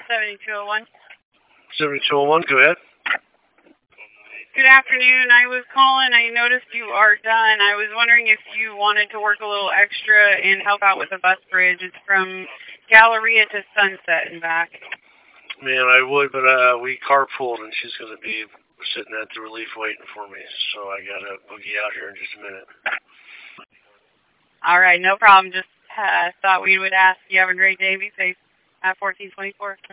7201. 7201, go ahead. Good afternoon. I was calling. I noticed you are done. I was wondering if you wanted to work a little extra and help out with the bus bridge. It's from Galleria to Sunset and back. Man, I would, but we carpooled, and she's going to be sitting at the relief waiting for me, so I got to boogie out here in just a minute. All right, no problem. Just thought we would ask. You have a great day. Be safe. At 1424.